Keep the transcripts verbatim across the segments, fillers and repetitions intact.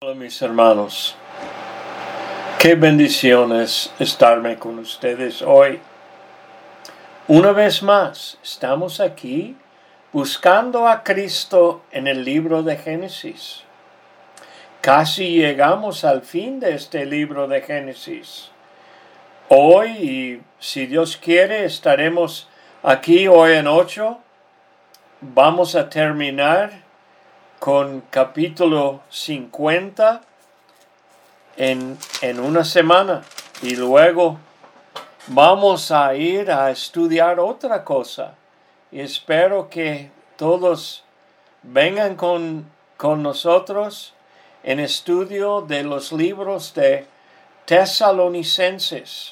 Hola mis hermanos, qué bendiciones estarme con ustedes hoy. Una vez más, estamos aquí buscando a Cristo en el libro de Génesis. Casi llegamos al fin de este libro de Génesis. Hoy, y si Dios quiere, estaremos aquí hoy en ocho. Vamos a terminar con capítulo cincuenta en, en una semana. Y luego vamos a ir a estudiar otra cosa. Y espero que todos vengan con, con nosotros en estudio de los libros de Tesalonicenses.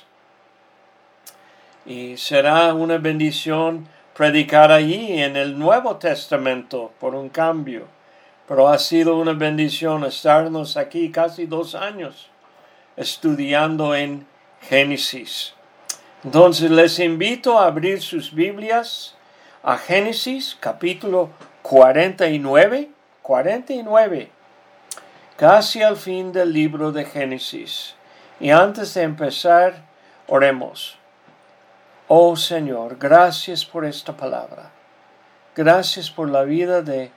Y será una bendición predicar allí en el Nuevo Testamento por un cambio. Pero ha sido una bendición estarnos aquí casi dos años estudiando en Génesis. Entonces les invito a abrir sus Biblias a Génesis capítulo cuarenta y nueve, cuarenta y nueve, casi al fin del libro de Génesis. Y antes de empezar, oremos. Oh Señor, gracias por esta palabra. Gracias por la vida de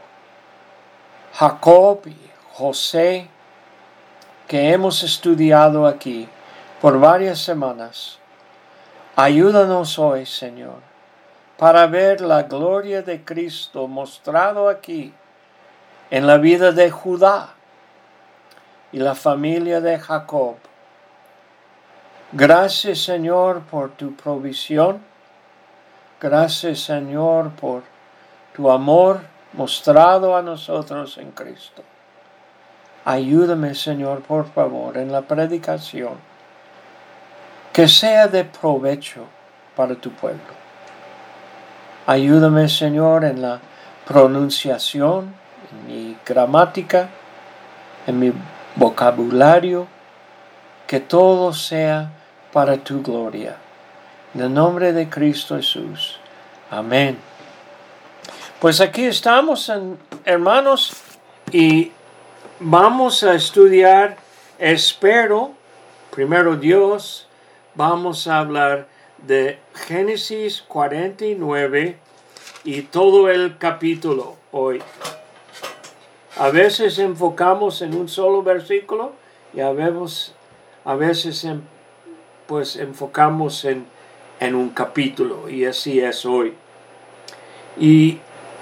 Jacob y José, que hemos estudiado aquí por varias semanas. Ayúdanos hoy, Señor, para ver la gloria de Cristo mostrado aquí en la vida de Judá y la familia de Jacob. Gracias, Señor, por tu provisión. Gracias, Señor, por tu amor mostrado a nosotros en Cristo. Ayúdame, Señor, por favor, en la predicación, que sea de provecho para tu pueblo. Ayúdame, Señor, en la pronunciación, en mi gramática, en mi vocabulario, que todo sea para tu gloria. En el nombre de Cristo Jesús. Amén. Pues aquí estamos, en, hermanos, y vamos a estudiar, espero, primero Dios, vamos a hablar de Génesis cuarenta y nueve y todo el capítulo hoy. A veces enfocamos en un solo versículo y a veces, a veces en, pues enfocamos en, en un capítulo, y así es hoy. Y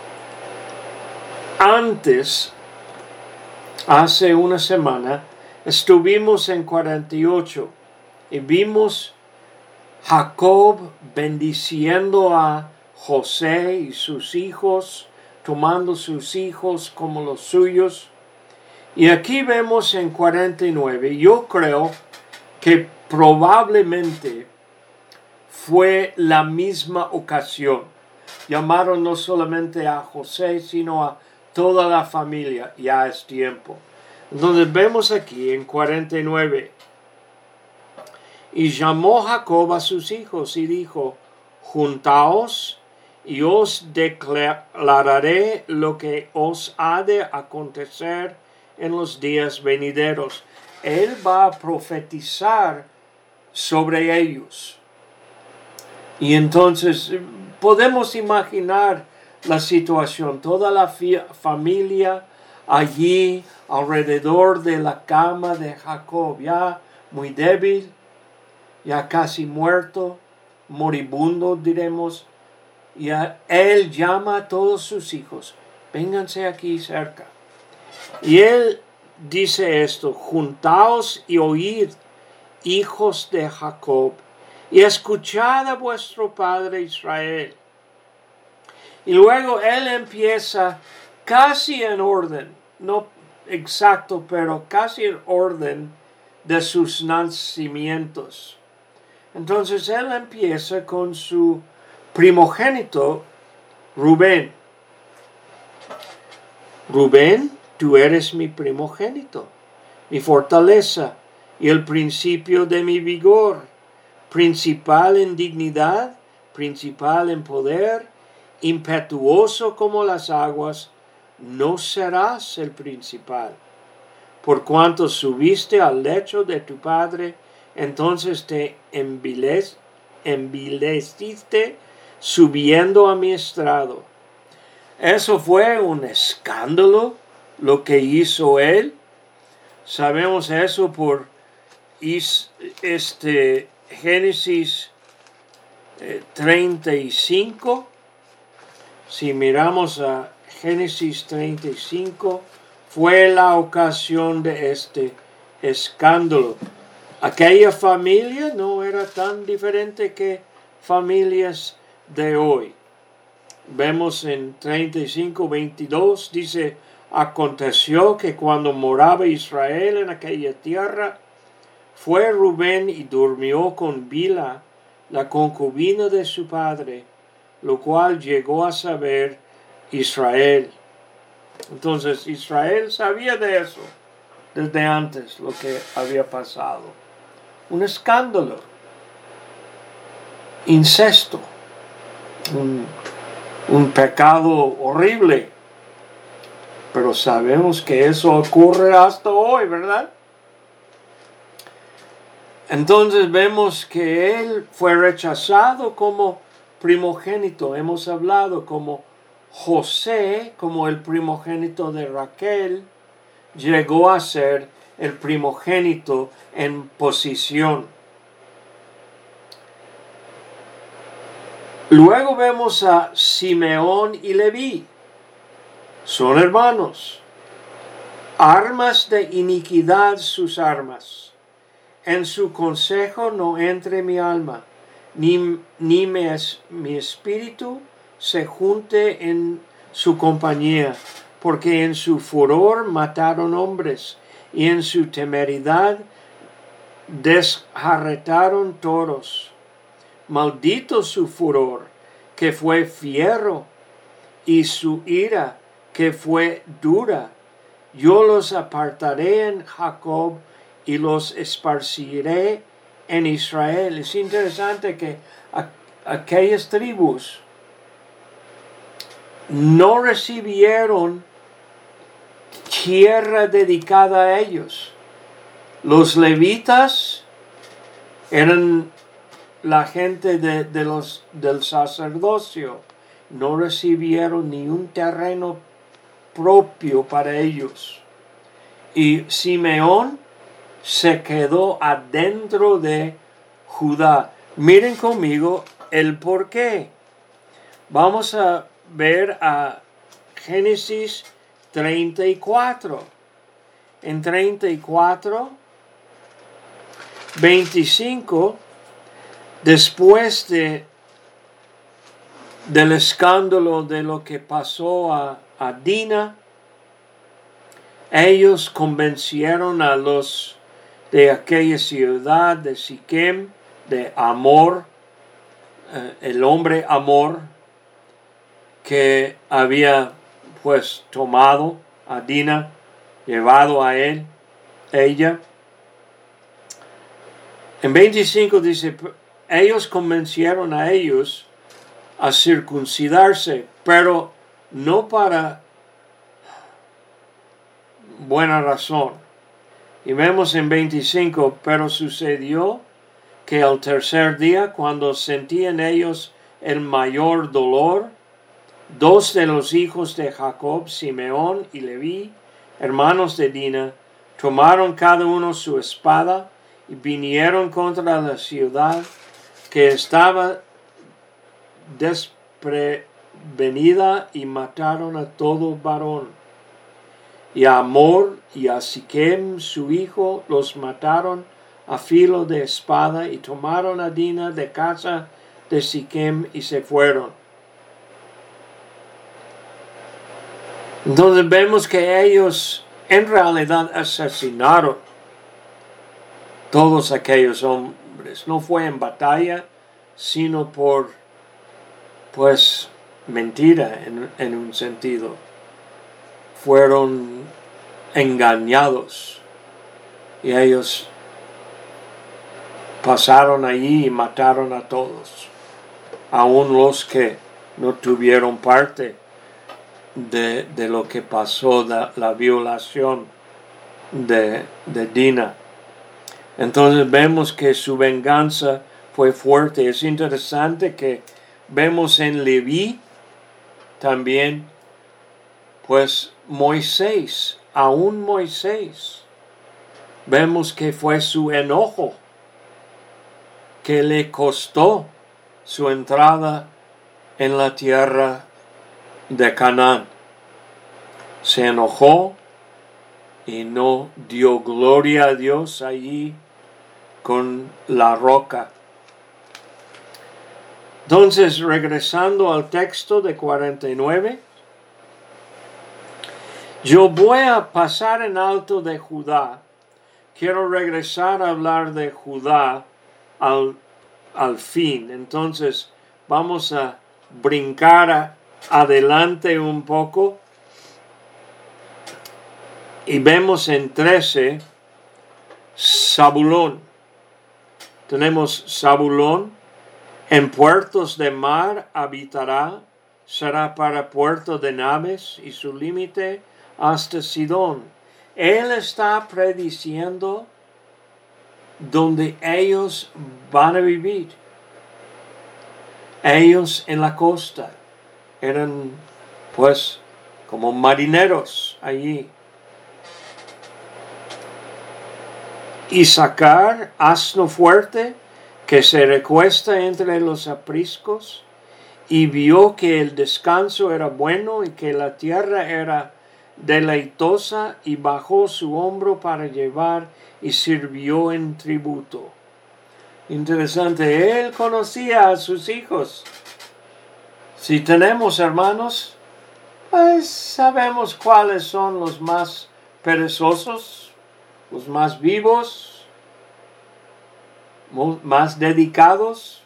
antes, hace una semana, estuvimos en cuarenta y ocho y vimos Jacob bendiciendo a José y sus hijos, tomando sus hijos como los suyos. Y aquí vemos en cuarenta y nueve, yo creo que probablemente fue la misma ocasión. Llamaron no solamente a José, sino a toda la familia. Ya es tiempo. Entonces vemos aquí en cuarenta y nueve. Y llamó Jacob a sus hijos y dijo: juntaos y os declararé lo que os ha de acontecer en los días venideros. Él va a profetizar sobre ellos. Y entonces podemos imaginar la situación, toda la familia allí alrededor de la cama de Jacob, ya muy débil, ya casi muerto, moribundo diremos. Y a él llama a todos sus hijos: vénganse aquí cerca. Y él dice esto: juntaos y oíd, hijos de Jacob, y escuchad a vuestro padre Israel. Y luego él empieza casi en orden, no exacto, pero casi en orden de sus nacimientos. Entonces él empieza con su primogénito, Rubén. Rubén, tú eres mi primogénito, mi fortaleza y el principio de mi vigor, principal en dignidad, principal en poder, impetuoso como las aguas, no serás el principal. por cuanto subiste al lecho de tu padre, entonces te envilec- envileciste subiendo a mi estrado. Eso fue un escándalo lo que hizo él. Sabemos eso por este Génesis eh, treinta y cinco. Si miramos a Génesis treinta y cinco, fue la ocasión de este escándalo. Aquella familia no era tan diferente que familias de hoy. Vemos en treinta y cinco, veintidós, dice, aconteció que cuando moraba Israel en aquella tierra, fue Rubén y durmió con Bilha, la concubina de su padre, lo cual llegó a saber Israel. Entonces Israel sabía de eso desde antes, lo que había pasado. Un escándalo, incesto, un, un pecado horrible. Pero sabemos que eso ocurre hasta hoy, ¿verdad? Entonces vemos que él fue rechazado como primogénito. Hemos hablado como José, como el primogénito de Raquel, llegó a ser el primogénito en posición. Luego vemos a Simeón y Leví. Son hermanos. Armas de iniquidad sus armas. En su consejo no entre mi alma, ni, ni mi, es, mi espíritu se junte en su compañía, porque en su furor mataron hombres, y en su temeridad desjarretaron toros. Maldito su furor, que fue fiero, y su ira, que fue dura. Yo los apartaré en Jacob, y los esparciré en Israel. Es interesante que aquellas tribus no recibieron tierra dedicada a ellos. Los levitas eran la gente de, de los, del sacerdocio. No recibieron ni un terreno propio para ellos. Y Simeón se quedó adentro de Judá. Miren conmigo el por qué. Vamos a ver a Génesis treinta y cuatro. En treinta y cuatro, veinticinco, después de, del escándalo de lo que pasó a, a Dina, ellos convencieron a los de aquella ciudad de Siquem, de Amor, eh, el hombre Amor, que había pues tomado a Dina, llevado a él, ella. En veinticinco dice, ellos convencieron a ellos a circuncidarse, pero no para buena razón. Y vemos en veinticinco, pero sucedió que al tercer día, cuando sentían ellos el mayor dolor, dos de los hijos de Jacob, Simeón y Leví, hermanos de Dina, tomaron cada uno su espada y vinieron contra la ciudad que estaba desprevenida y mataron a todo varón. Y a Amor y a Siquem su hijo los mataron a filo de espada y tomaron a Dina de casa de Siquem y se fueron. Entonces vemos que ellos en realidad asesinaron todos aquellos hombres. No fue en batalla, sino por, pues, mentira en, en un sentido. Fueron engañados y ellos pasaron allí y mataron a todos, aun los que no tuvieron parte de, de lo que pasó, la, la violación. de, de Dina. Entonces vemos que su venganza fue fuerte. Es interesante que vemos en Leví también, pues Moisés, aún Moisés, vemos que fue su enojo que le costó su entrada en la tierra de Canaán. Se enojó y no dio gloria a Dios allí con la roca. Entonces, regresando al texto de cuarenta y nueve, yo voy a pasar en alto de Judá. Quiero regresar a hablar de Judá al, al fin. Entonces, vamos a brincar a, adelante un poco. Y vemos en trece, Zabulón. Tenemos Zabulón. En puertos de mar habitará, será para puerto de naves y su límite hasta Sidón. Él está prediciendo donde ellos van a vivir. Ellos en la costa eran pues como marineros allí. Isaacar, asno fuerte, que se recuesta entre los apriscos, y vio que el descanso era bueno y que la tierra era deleitosa, y bajó su hombro para llevar y sirvió en tributo. Interesante, él conocía a sus hijos. Si tenemos hermanos, pues sabemos cuáles son los más perezosos, los más vivos, más dedicados.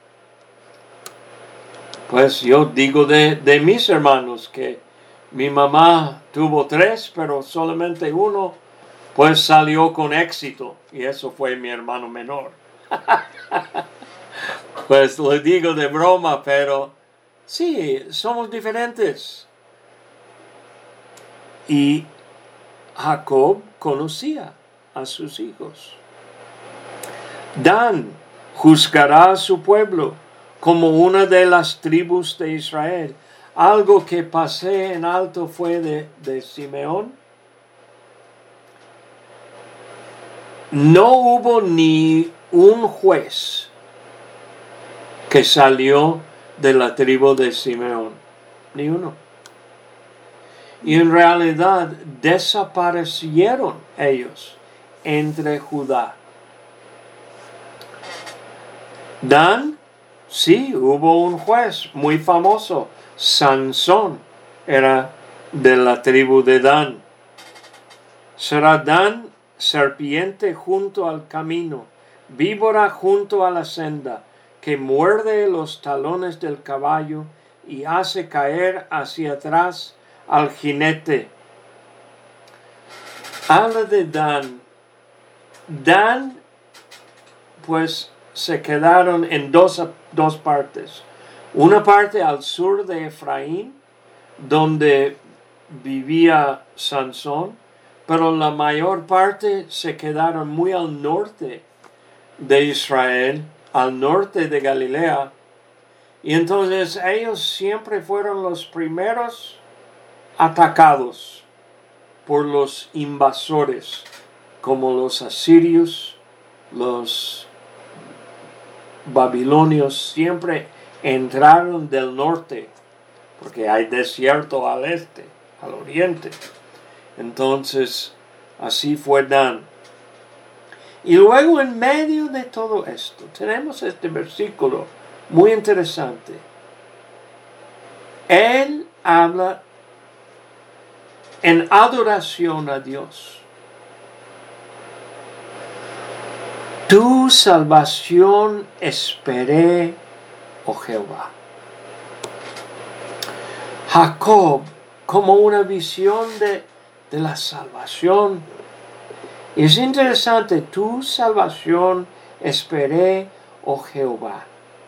Pues yo digo de, de mis hermanos que mi mamá tuvo tres, pero solamente uno pues salió con éxito, y eso fue mi hermano menor. Pues lo digo de broma, pero sí, somos diferentes. Y Jacob conocía a sus hijos. Dan juzgará a su pueblo como una de las tribus de Israel. Algo que pasé en alto fue de, de Simeón. No hubo ni un juez que salió de la tribu de Simeón. Ni uno. Y en realidad desaparecieron ellos entre Judá. Dan, sí, hubo un juez muy famoso. Sansón era de la tribu de Dan. Será Dan serpiente junto al camino, víbora junto a la senda, que muerde los talones del caballo y hace caer hacia atrás al jinete. Habla de Dan. Dan, pues, se quedaron en dos, dos partes. Una parte al sur de Efraín, donde vivía Sansón, pero la mayor parte se quedaron muy al norte de Israel, al norte de Galilea. Y entonces ellos siempre fueron los primeros atacados por los invasores, como los asirios, los babilonios. Siempre entraron del norte, porque hay desierto al este, al oriente. Entonces, así fue Dan. Y luego, en medio de todo esto, tenemos este versículo muy interesante. Él habla en adoración a Dios. Tu salvación esperé, oh Jehová. Jacob, como una visión de, de la salvación. Es interesante, tu salvación esperé, oh Jehová.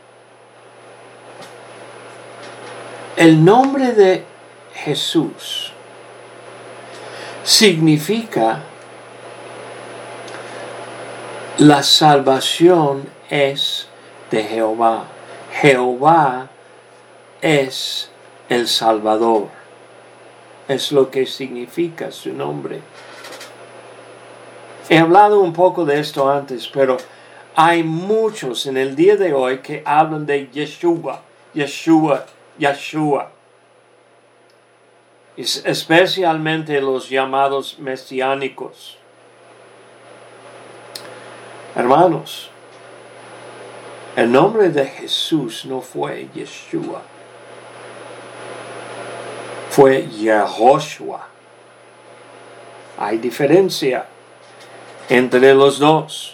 El nombre de Jesús significa La salvación es de Jehová. Jehová es el Salvador. Es lo que significa su nombre. He hablado un poco de esto antes, pero hay muchos en el día de hoy que hablan de Yeshua, Yeshua, Yeshua. Especialmente los llamados mesiánicos. Hermanos, el nombre de Jesús no fue Yeshua, fue Yehoshua. Hay diferencia entre los dos.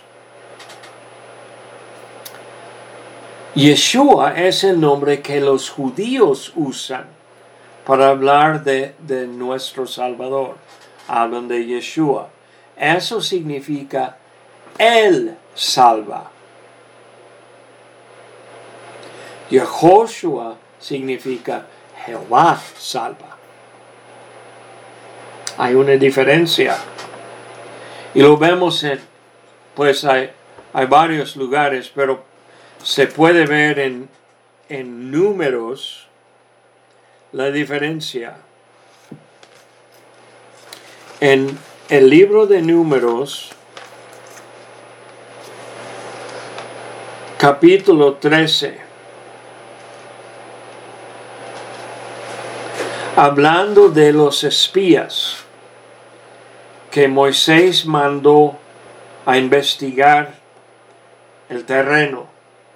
Yeshua es el nombre que los judíos usan para hablar de, de nuestro Salvador. Hablan de Yeshua. Eso significa Él salva. Yehoshua significa Jehová salva. Hay una diferencia. Y lo vemos en, pues hay, hay varios lugares, pero se puede ver en, en Números la diferencia. En el libro de Números, capítulo trece, hablando de los espías que Moisés mandó a investigar el terreno.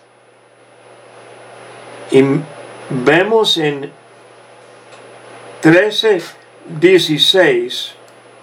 Y vemos en trece dieciséis,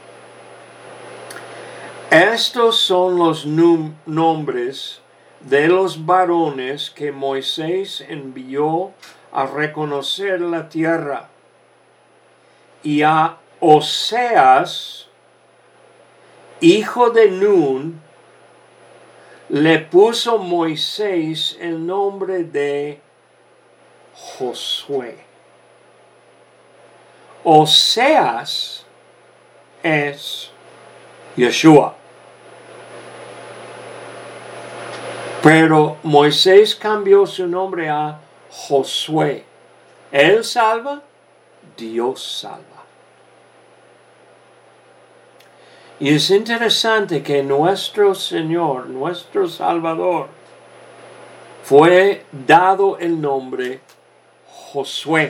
estos son los nombres de los varones que Moisés envió a reconocer la tierra. Y a Oseas, hijo de Nun, le puso Moisés el nombre de Josué. Oseas es Yeshua. Pero Moisés cambió su nombre a Josué. Él salva, Dios salva. Y es interesante que nuestro Señor, nuestro Salvador, fue dado el nombre Josué.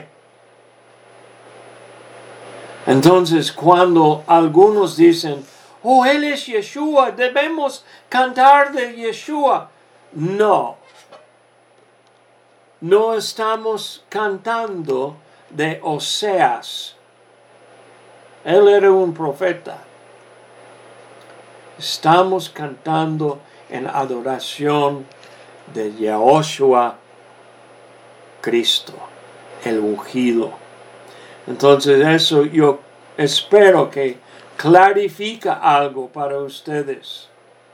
Entonces, cuando algunos dicen, oh, Él es Yeshua, debemos cantar de Yeshua. No, no estamos cantando de Oseas. Él era un profeta. Estamos cantando en adoración de Yehoshua, Cristo, el ungido. Entonces eso yo espero que clarifica algo para ustedes.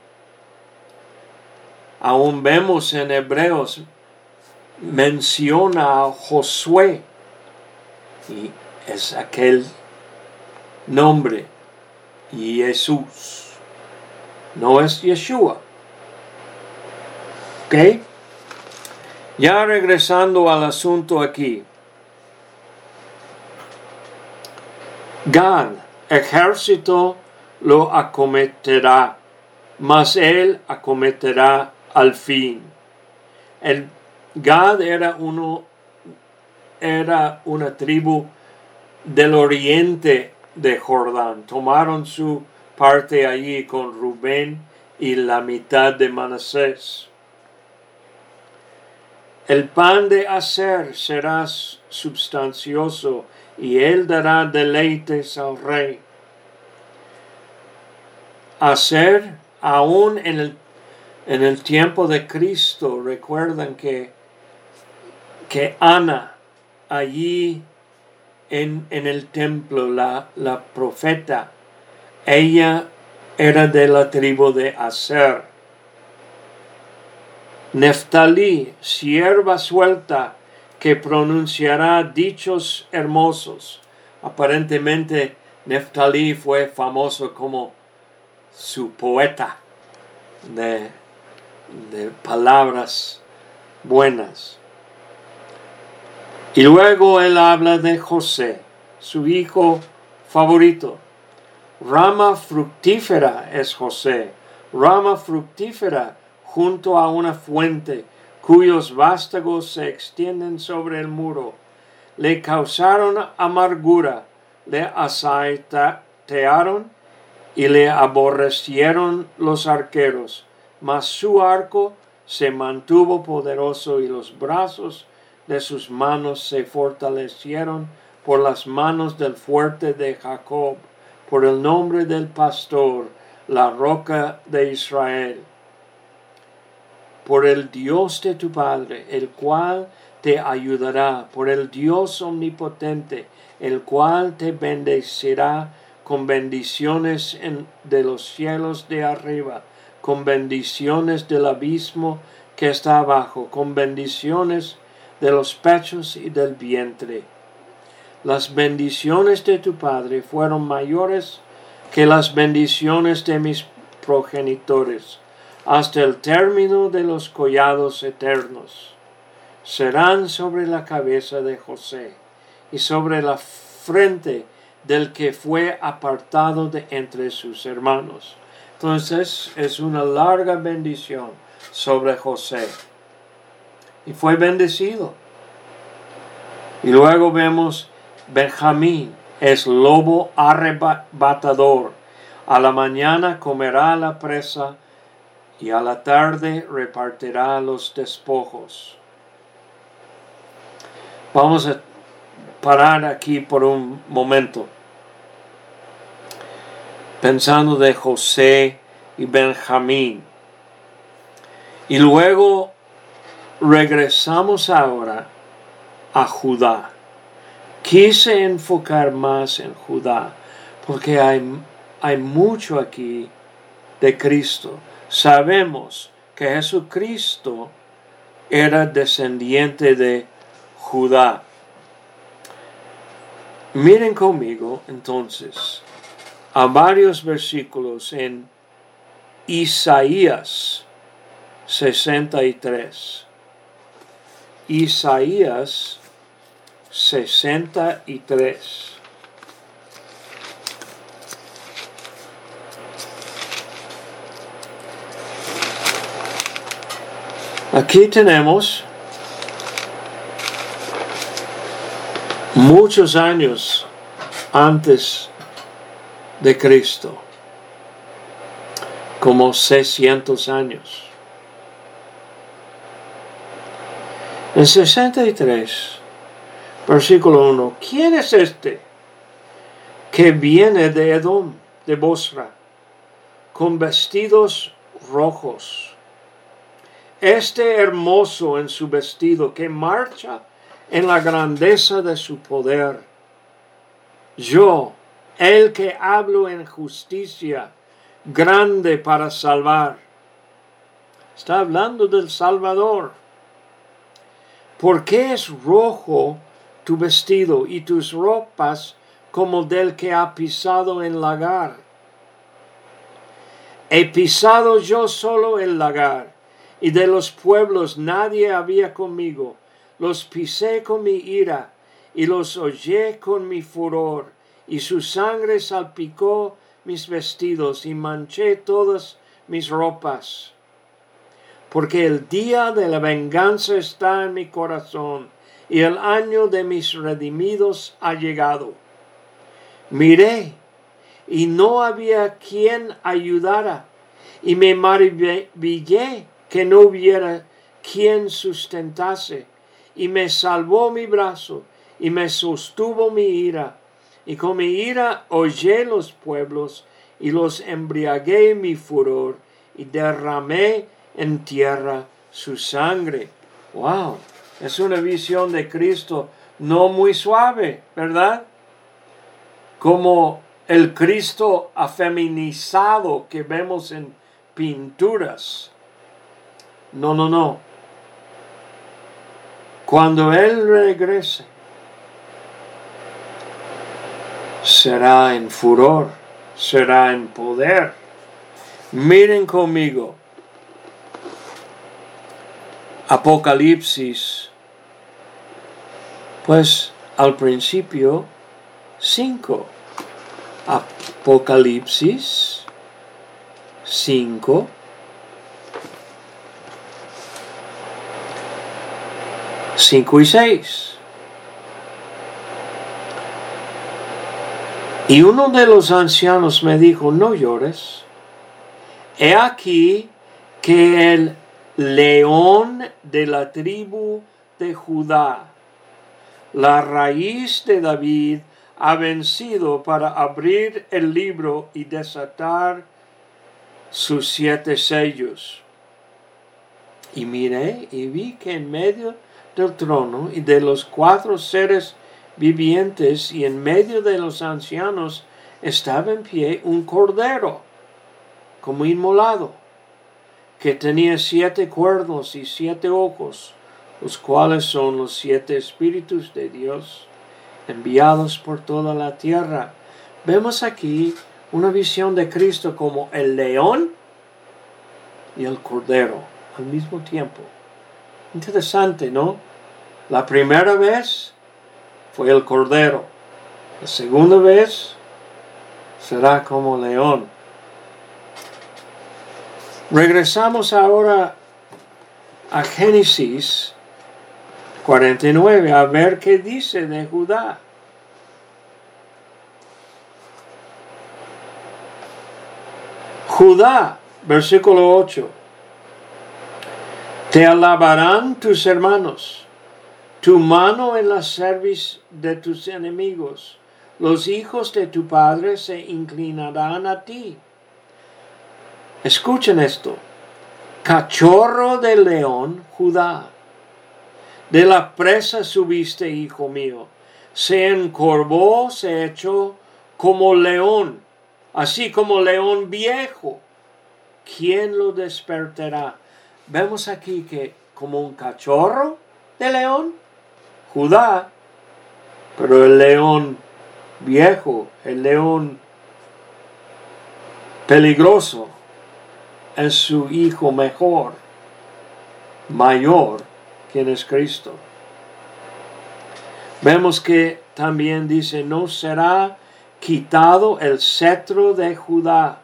Aún vemos en Hebreos, menciona a Josué, y es aquel nombre, Jesús. No es Yeshua. ¿Ok? Ya regresando al asunto aquí. Gad, ejército, lo acometerá, mas él acometerá al fin. El Gad era uno, era una tribu del oriente de Jordán. Tomaron su parte allí con Rubén y la mitad de Manasés. El pan de Aser será substancioso y él dará deleites al rey. Aser, aún en el, en el tiempo de Cristo, recuerdan que, que Ana, allí en, en el templo, la, la profeta, ella era de la tribu de Aser. Neftalí, sierva suelta, que pronunciará dichos hermosos. Aparentemente, Neftalí fue famoso como su poeta. de, de palabras buenas. Y luego él habla de José, su hijo favorito. Rama fructífera es José, rama fructífera junto a una fuente, cuyos vástagos se extienden sobre el muro. Le causaron amargura, le asaetearon y le aborrecieron los arqueros, mas su arco se mantuvo poderoso y los brazos de sus manos se fortalecieron por las manos del fuerte de Jacob, por el nombre del pastor, la roca de Israel. Por el Dios de tu Padre, el cual te ayudará, por el Dios omnipotente, el cual te bendecirá con bendiciones en, de los cielos de arriba, con bendiciones del abismo que está abajo, con bendiciones de los pechos y del vientre. Las bendiciones de tu Padre fueron mayores que las bendiciones de mis progenitores, hasta el término de los collados eternos. Serán sobre la cabeza de José y sobre la frente del que fue apartado de entre sus hermanos. Entonces es una larga bendición sobre José. Y fue bendecido. Y luego vemos Benjamín, es lobo arrebatador. A la mañana comerá la presa y a la tarde repartirá los despojos. Vamos a parar aquí por un momento, pensando de José y Benjamín. Y luego regresamos ahora a Judá. Quise enfocar más en Judá, porque hay, hay mucho aquí de Cristo. Sabemos que Jesucristo era descendiente de Judá. Miren conmigo entonces a varios versículos en Isaías sesenta y tres. Isaías sesenta y tres. Aquí tenemos muchos años antes de Cristo, como seiscientos años. En sesenta y tres, versículo uno, ¿quién es este que viene de Edom, de Bosra, con vestidos rojos? Este hermoso en su vestido, que marcha en la grandeza de su poder. Yo, el que hablo en justicia, grande para salvar. Está hablando del Salvador. ¿Por qué es rojo tu vestido y tus ropas como del que ha pisado el lagar? He pisado yo solo el lagar, y de los pueblos nadie había conmigo. Los pisé con mi ira, y los hollé con mi furor, y su sangre salpicó mis vestidos, y manché todas mis ropas. Porque el día de la venganza está en mi corazón, y el año de mis redimidos ha llegado. Miré, y no había quien ayudara, y me maravillé que no hubiera quien sustentase, y me salvó mi brazo, y me sostuvo mi ira, y con mi ira hollé los pueblos, y los embriagué en mi furor, y derramé en tierra su sangre. Wow, es una visión de Cristo no muy suave, ¿verdad? Como el Cristo afeminizado que vemos en pinturas. No, no, no. Cuando Él regrese, será en furor, será en poder. Miren conmigo Apocalipsis, pues al principio cinco. Apocalipsis cinco. cinco y seis. Y uno de los ancianos me dijo, no llores. He aquí que el león de la tribu de Judá, la raíz de David, ha vencido para abrir el libro y desatar sus siete sellos. Y miré y vi que en medio del trono y de los cuatro seres vivientes y en medio de los ancianos estaba en pie un cordero como inmolado, que tenía siete cuernos y siete ojos, los cuales son los siete espíritus de Dios enviados por toda la tierra. Vemos aquí una visión de Cristo como el león y el cordero al mismo tiempo. Interesante, ¿no? La primera vez fue el cordero. La segunda vez será como león. Regresamos ahora a Génesis cuarenta y nueve a ver qué dice de Judá. Judá, versículo ocho. Te alabarán tus hermanos, tu mano en la cerviz de tus enemigos. Los hijos de tu padre se inclinarán a ti. Escuchen esto. Cachorro de león, Judá. De la presa subiste, hijo mío. Se encorvó, se echó como león, así como león viejo. ¿Quién lo despertará? Vemos aquí que como un cachorro de león, Judá, pero el león viejo, el león peligroso, es su hijo mejor, mayor, quien es Cristo. Vemos que también dice, no será quitado el cetro de Judá,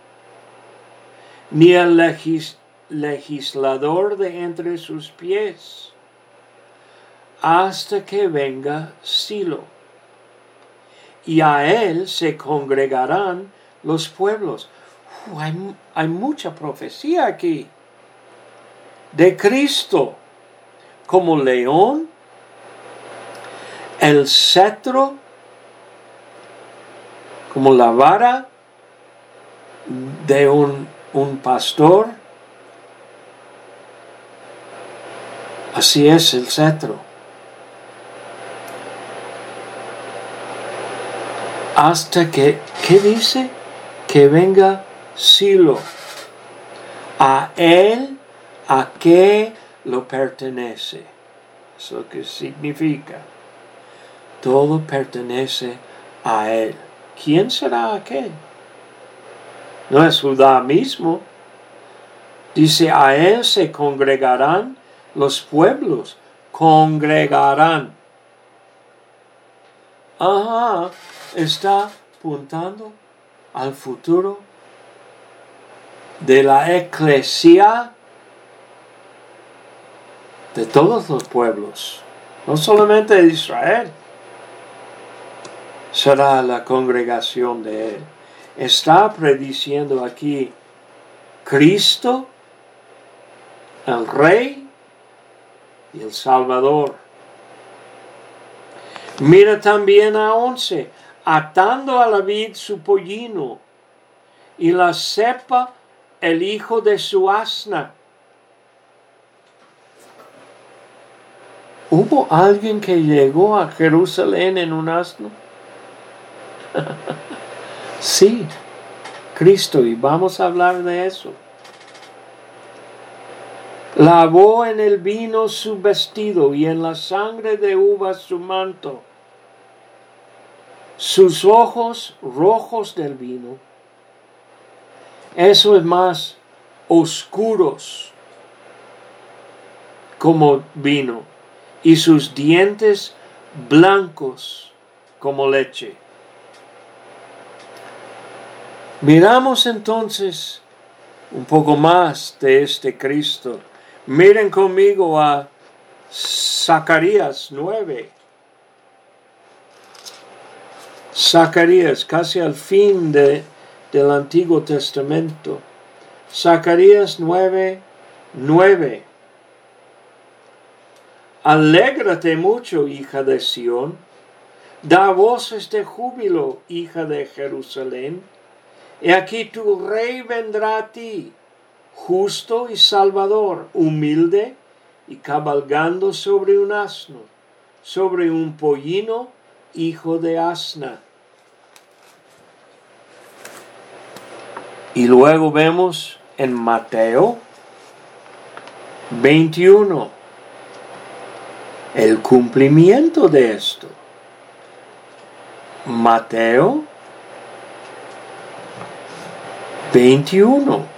ni el legis legislador de entre sus pies, hasta que venga Silo, y a él se congregarán los pueblos. Uh, hay, hay mucha profecía aquí de Cristo como león, el cetro como la vara de un, un pastor. Así es el cetro. Hasta que, ¿qué dice? Que venga Silo. A él, a qué lo pertenece. Eso que significa. Todo pertenece a él. ¿Quién será aquel? No es Judá mismo. Dice, a él se congregarán los pueblos. Congregarán. Ajá, está apuntando al futuro de la eclesia de todos los pueblos, no solamente de Israel. Será la congregación de él. Está prediciendo aquí Cristo, el Rey y el Salvador. Mira también a once, atando a la vid su pollino, y la cepa el hijo de su asna. ¿Hubo alguien que llegó a Jerusalén en un asno? Sí, Cristo, y vamos a hablar de eso. Lavó en el vino su vestido y en la sangre de uvas su manto. Sus ojos rojos del vino. Eso es más oscuros. como vino, y sus dientes blancos como leche. Miramos entonces un poco más de este Cristo. Miren conmigo a Zacarías nueve. Zacarías, casi al fin de, del Antiguo Testamento. Zacarías nueve, nueve. Alégrate mucho, hija de Sión. Da voces de júbilo, hija de Jerusalén. He aquí tu rey vendrá a ti, justo y salvador, humilde y cabalgando sobre un asno, sobre un pollino, hijo de asna. Y luego vemos en Mateo veintiuno el cumplimiento de esto. Mateo veintiuno.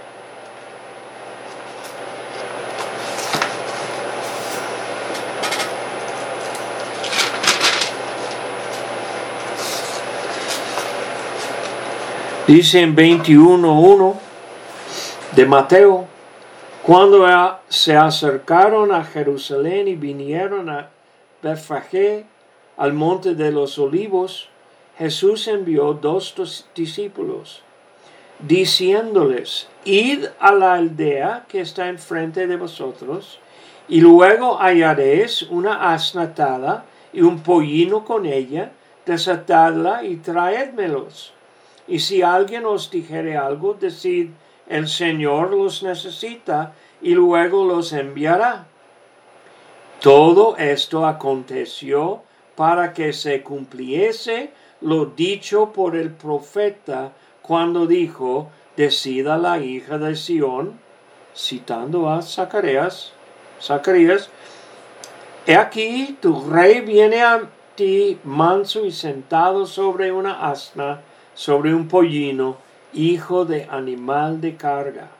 Dice en veintiuno uno de Mateo, cuando se acercaron a Jerusalén y vinieron a Betfagé, al monte de los olivos, Jesús envió dos discípulos, diciéndoles, id a la aldea que está enfrente de vosotros, y luego hallaréis una asna atada y un pollino con ella, desatadla y traédmelos. Y si alguien os dijere algo, decid, el Señor los necesita, y luego los enviará. Todo esto aconteció para que se cumpliese lo dicho por el profeta, cuando dijo, decida la hija de Sión, citando a Zacarías, Zacarías, he aquí tu rey viene a ti manso y sentado sobre una asna, sobre un pollino, hijo de animal de carga.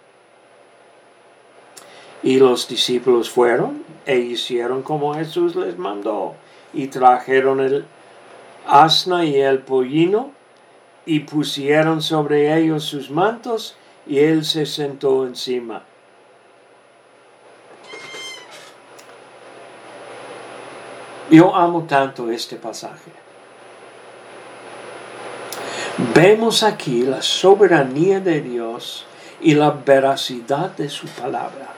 Y los discípulos fueron e hicieron como Jesús les mandó, y trajeron el asna y el pollino, y pusieron sobre ellos sus mantos, y él se sentó encima. Yo amo tanto este pasaje. Vemos aquí la soberanía de Dios y la veracidad de su palabra.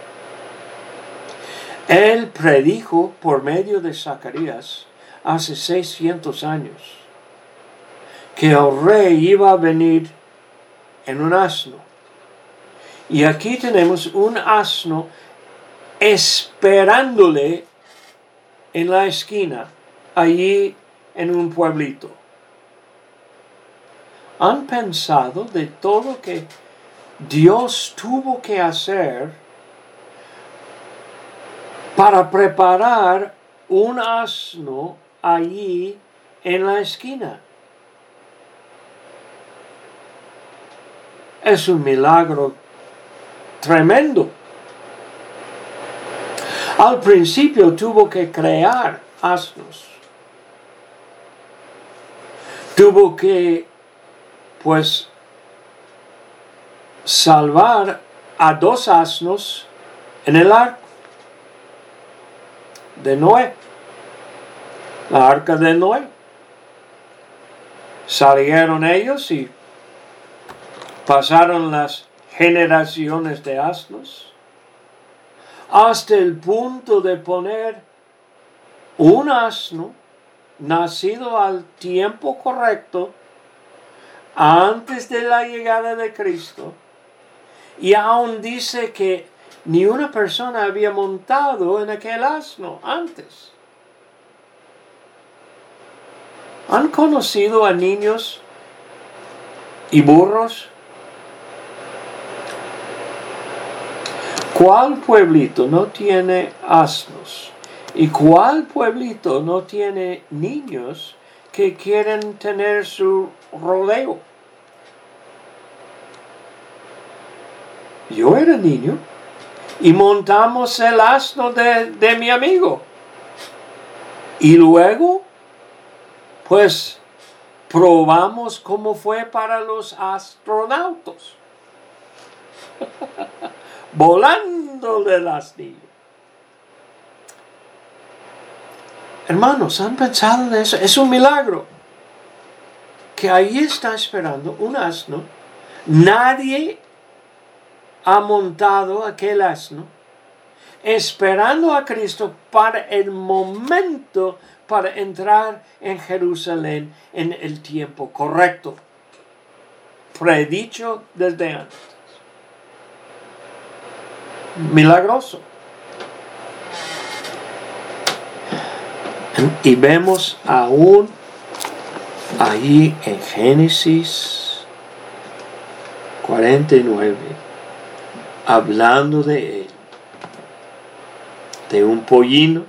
Él predijo por medio de Zacarías hace seiscientos años que el rey iba a venir en un asno. Y aquí tenemos un asno esperándole en la esquina, allí en un pueblito. ¿Han pensado de todo que Dios tuvo que hacer para preparar un asno allí en la esquina? Es un milagro tremendo. Al principio tuvo que crear asnos. Tuvo que, pues, salvar a dos asnos en el arca de Noé. La arca de Noé. Salieron ellos y pasaron las generaciones de asnos hasta el punto de poner un asno nacido al tiempo correcto antes de la llegada de Cristo, y aún dice que ni una persona había montado en aquel asno antes. ¿Han conocido a niños y burros? ¿Cuál pueblito no tiene asnos? ¿Y cuál pueblito no tiene niños que quieren tener su rodeo? Yo era niño y montamos el asno de, de mi amigo. Y luego, pues, probamos cómo fue para los astronautas. Volando del asnillo. Hermanos, ¿han pensado en eso? Es un milagro. Que ahí está esperando un asno. Nadie ha montado aquel asno. Esperando a Cristo para el momento para entrar en Jerusalén en el tiempo correcto. Predicho desde antes. Milagroso. Y vemos aún ahí en Génesis cuarenta y nueve, hablando de él, de un pollino,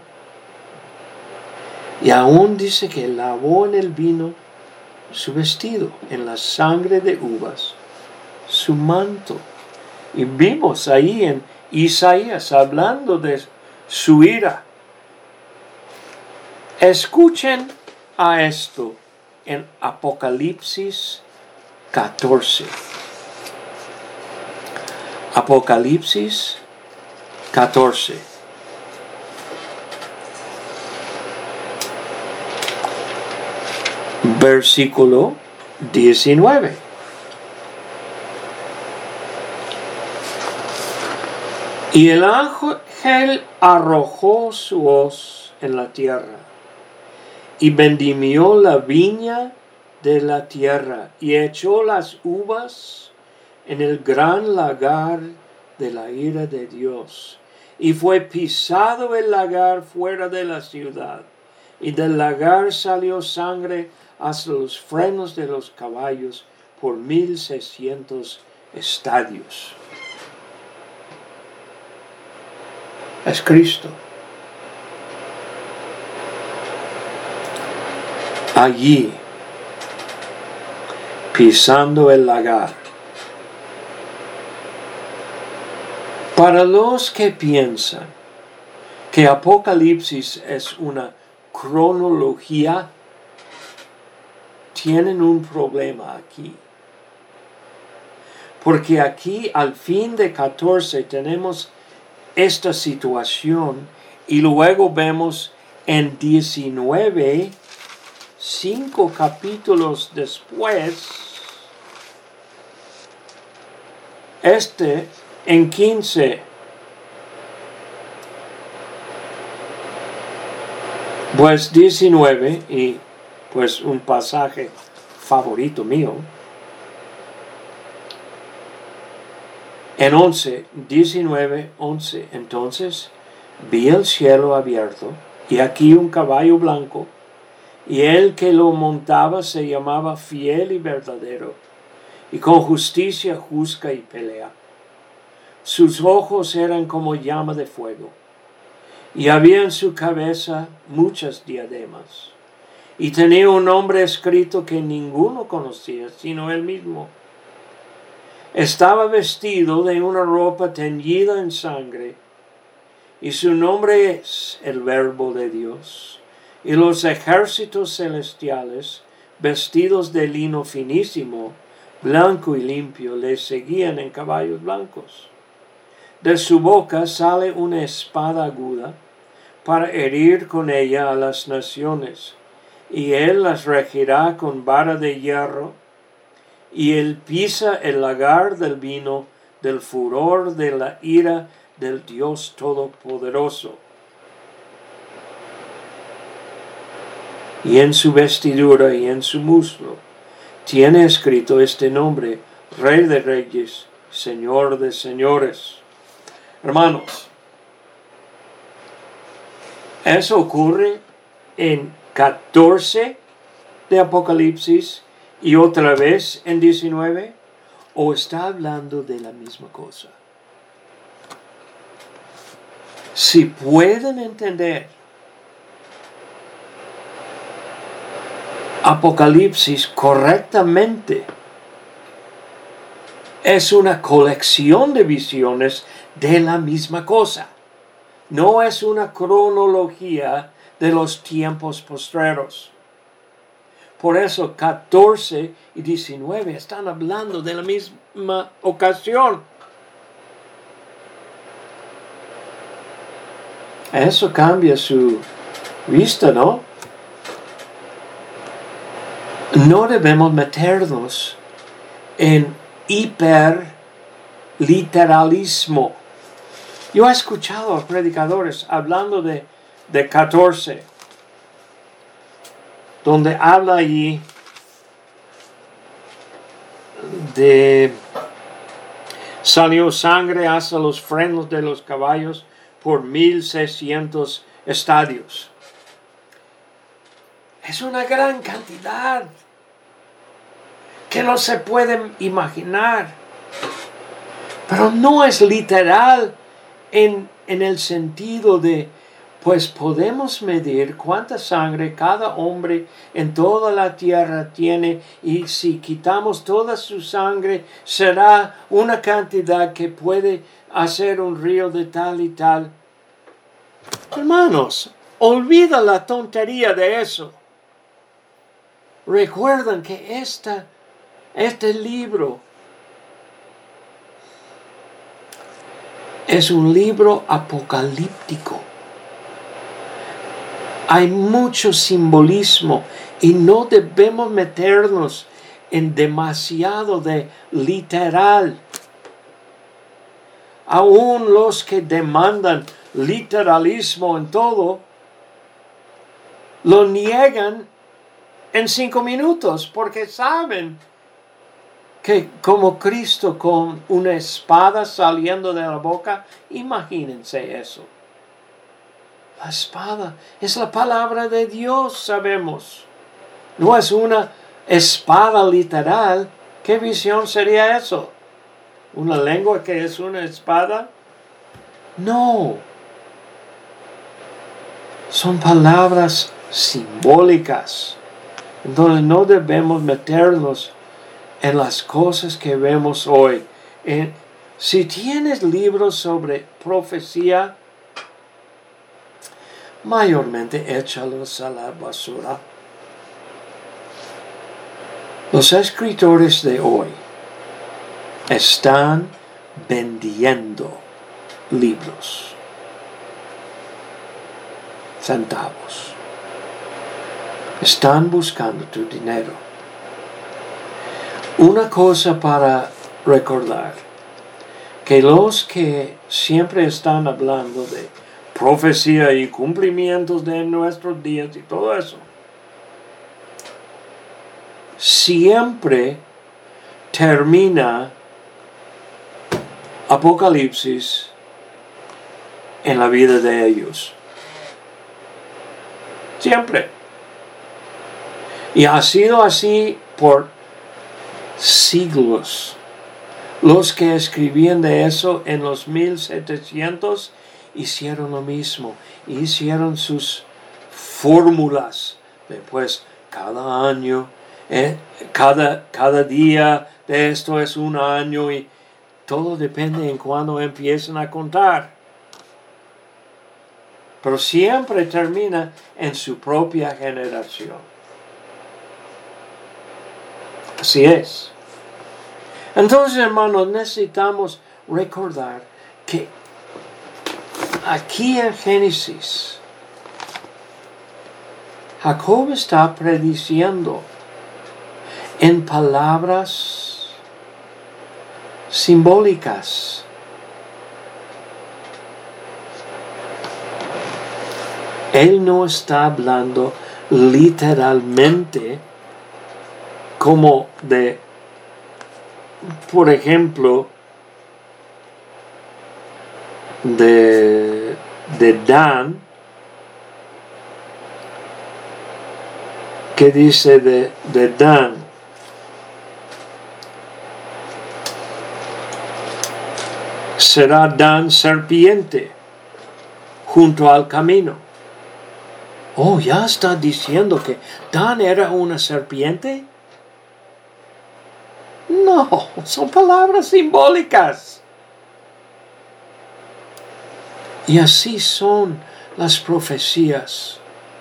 y aún dice que lavó en el vino su vestido, en la sangre de uvas, su manto. Y vimos ahí en Isaías hablando de su ira. Escuchen a esto en Apocalipsis catorce. Apocalipsis catorce. Versículo diecinueve. Y el ángel arrojó su hoz en la tierra y vendimió la viña de la tierra y echó las uvas en el gran lagar de la ira de Dios. Y fue pisado el lagar fuera de la ciudad, y del lagar salió sangre hasta los frenos de los caballos por mil seiscientos estadios. Es Cristo. Allí, pisando el lagar. Para los que piensan que Apocalipsis es una cronología, tienen un problema aquí. Porque aquí al fin de catorce tenemos esta situación y luego vemos en diecinueve, cinco capítulos después, este en quince, pues diecinueve, y pues un pasaje favorito mío, en once, diecinueve, once, entonces vi el cielo abierto, y aquí un caballo blanco, y el que lo montaba se llamaba Fiel y Verdadero, y con justicia juzga y pelea. Sus ojos eran como llama de fuego, y había en su cabeza muchas diademas, y tenía un nombre escrito que ninguno conocía, sino él mismo. Estaba vestido de una ropa teñida en sangre, y su nombre es el Verbo de Dios. Y los ejércitos celestiales, vestidos de lino finísimo, blanco y limpio, le seguían en caballos blancos. De su boca sale una espada aguda para herir con ella a las naciones, y él las regirá con vara de hierro, y él pisa el lagar del vino del furor de la ira del Dios Todopoderoso. Y en su vestidura y en su muslo tiene escrito este nombre: Rey de Reyes, Señor de Señores. Hermanos, eso ocurre en catorce de Apocalipsis y otra vez en diecinueve, o está hablando de la misma cosa. Si pueden entender Apocalipsis correctamente, es una colección de visiones de la misma cosa. No es una cronología de los tiempos postreros. Por eso catorce y diecinueve están hablando de la misma ocasión. Eso cambia su vista, ¿no? No debemos meternos en hiperliteralismo. Yo he escuchado a predicadores hablando de, de catorce, donde habla allí de salió sangre hasta los frenos de los caballos por mil seiscientos estadios. Es una gran cantidad que no se puede imaginar. Pero no es literal en, en el sentido de, pues podemos medir cuánta sangre cada hombre en toda la tierra tiene, y si quitamos toda su sangre será una cantidad que puede hacer un río de tal y tal. Hermanos, olvida la tontería de eso. Recuerden que esta, este libro es un libro apocalíptico. Hay mucho simbolismo y no debemos meternos en demasiado de literal. Aún los que demandan literalismo en todo, lo niegan en cinco minutos porque saben que como Cristo con una espada saliendo de la boca, imagínense eso. La espada es la palabra de Dios, sabemos. No es una espada literal. ¿Qué visión sería eso? ¿Una lengua que es una espada? No. Son palabras simbólicas. Entonces no debemos meternos en las cosas que vemos hoy. En, si tienes libros sobre profecía, mayormente échalos a la basura. Los escritores de hoy están vendiendo libros, centavos. Están buscando tu dinero. Una cosa para recordar, que los que siempre están hablando de profecía y cumplimientos de nuestros días y todo eso, siempre termina Apocalipsis en la vida de ellos. Siempre. Y ha sido así por siglos. Los que escribían de eso en los mil setecientos hicieron lo mismo. Hicieron sus fórmulas. Después, cada año, eh, cada, cada día de esto es un año, y todo depende en cuándo empiezan a contar. Pero siempre termina en su propia generación. Así es. Entonces, hermanos, necesitamos recordar que aquí en Génesis, Jacob está prediciendo en palabras simbólicas. Él no está hablando literalmente como de, por ejemplo, de, de Dan, que dice de, de Dan, será Dan serpiente junto al camino. Oh, ya está diciendo que Dan era una serpiente. No, son palabras simbólicas. Y así son las profecías.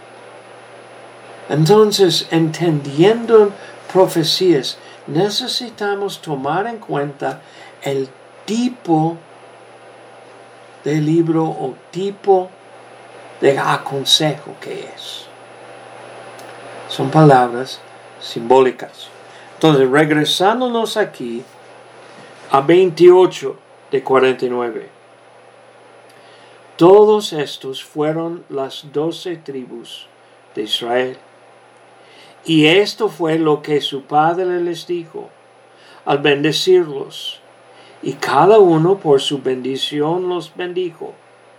Entonces, entendiendo profecías, necesitamos tomar en cuenta el tipo de libro o tipo de aconsejo que es. Son palabras simbólicas. Entonces, regresándonos aquí a veintiocho de cuarenta y nueve. Todos estos fueron las doce tribus de Israel. Y esto fue lo que su padre les dijo al bendecirlos. Y cada uno por su bendición los bendijo.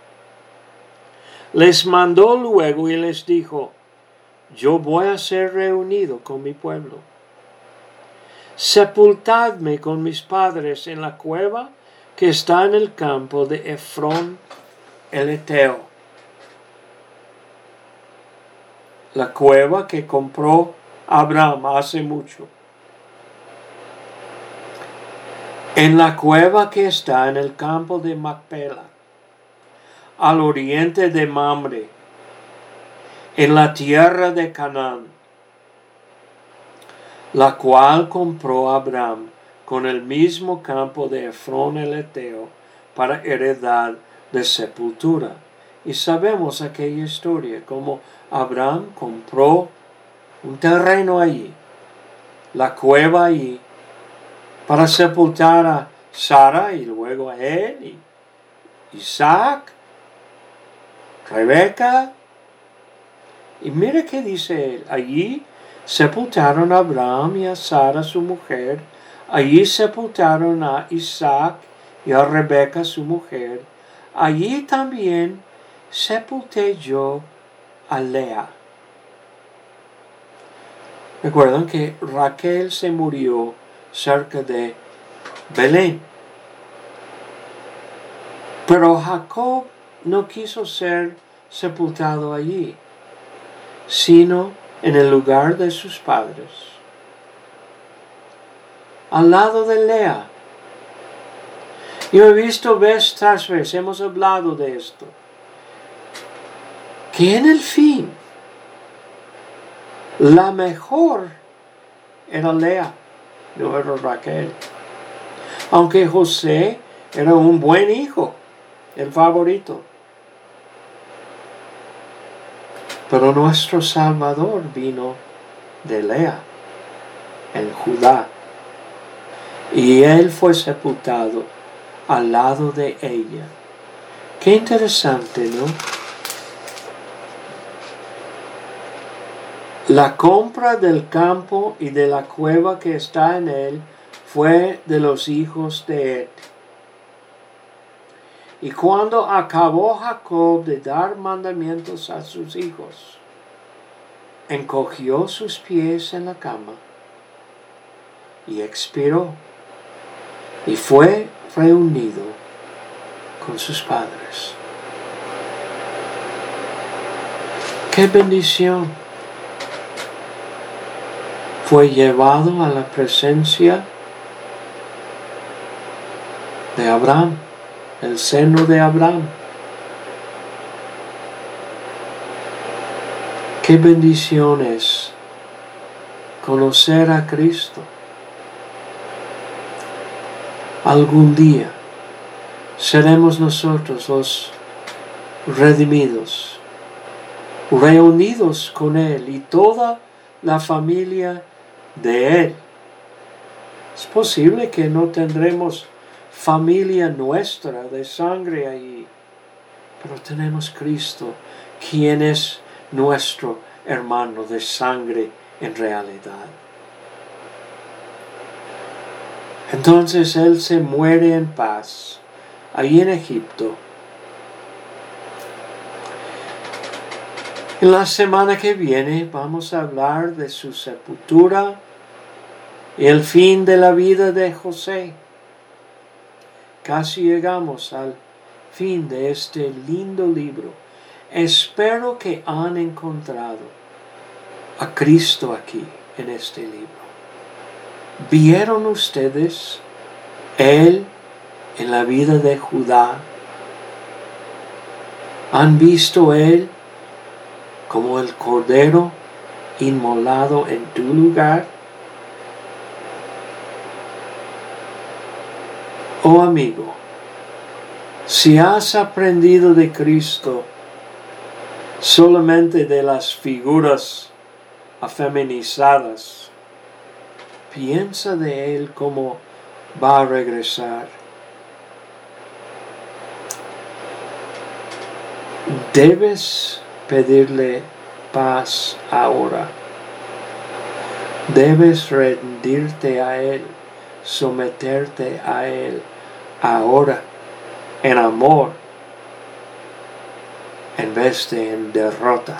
Les mandó luego y les dijo: yo voy a ser reunido con mi pueblo. Sepultadme con mis padres en la cueva que está en el campo de Efrón el Eteo, la cueva que compró Abraham hace mucho. En la cueva que está en el campo de Macpela, al oriente de Mamre, en la tierra de Canaán, la cual compró Abraham con el mismo campo de Efrón el Eteo para heredad de sepultura. Y sabemos aquella historia, como Abraham compró un terreno allí, la cueva allí, para sepultar a Sara y luego a él, y Isaac, Rebeca. Y mire qué dice él: allí sepultaron a Abraham y a Sara su mujer, allí sepultaron a Isaac y a Rebeca su mujer, allí también sepulté yo a Lea. Recuerdan que Raquel se murió cerca de Belén. Pero Jacob no quiso ser sepultado allí, sino en el lugar de sus padres, al lado de Lea. Yo he visto vez tras vez, hemos hablado de esto, que en el fin, la mejor era Lea, no era Raquel. Aunque José era un buen hijo, el favorito. Pero nuestro Salvador vino de Lea, en Judá, y él fue sepultado al lado de ella. Qué interesante, ¿no? La compra del campo y de la cueva que está en él fue de los hijos de Ed. Y cuando acabó Jacob de dar mandamientos a sus hijos, encogió sus pies en la cama y expiró, y fue reunido con sus padres. ¡Qué bendición! Fue llevado a la presencia de Abraham, el seno de Abraham. Qué bendición es conocer a Cristo. Algún día seremos nosotros los redimidos, reunidos con Él y toda la familia de Él. Es posible que no tendremos familia nuestra de sangre allí, pero tenemos Cristo, quien es nuestro hermano de sangre en realidad. Entonces Él se muere en paz allí en Egipto. En la semana que viene vamos a hablar de su sepultura y el fin de la vida de José. Casi llegamos al fin de este lindo libro. Espero que han encontrado a Cristo aquí en este libro. ¿Vieron ustedes él en la vida de Judá? ¿Han visto él como el cordero inmolado en tu lugar? Oh amigo, si has aprendido de Cristo solamente de las figuras afeminizadas, piensa de él como va a regresar. Debes pedirle paz ahora. Debes rendirte a él, someterte a él ahora en amor en vez de en derrota.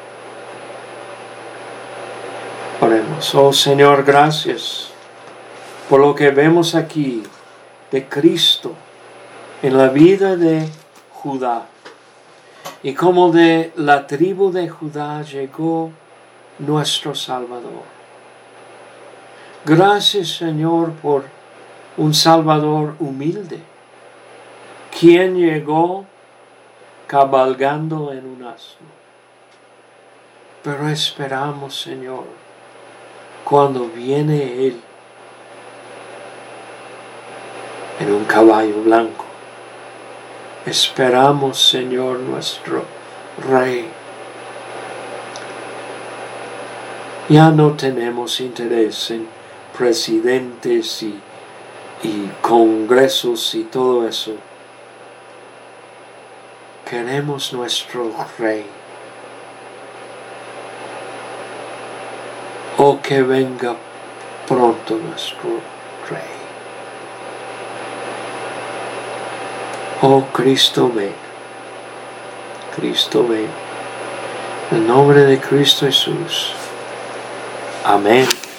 Oremos. Oh Señor, gracias por lo que vemos aquí de Cristo en la vida de Judá. Y como de la tribu de Judá llegó nuestro Salvador. Gracias, Señor, por un Salvador humilde, quien llegó cabalgando en un asno. Pero esperamos, Señor, cuando viene Él en un caballo blanco. Esperamos, Señor, nuestro Rey. Ya no tenemos interés en presidentes y, y congresos y todo eso. Queremos nuestro Rey. Oh, que venga pronto nuestro Rey. Oh, Cristo ven. Cristo ven. En el nombre de Cristo Jesús. Amén.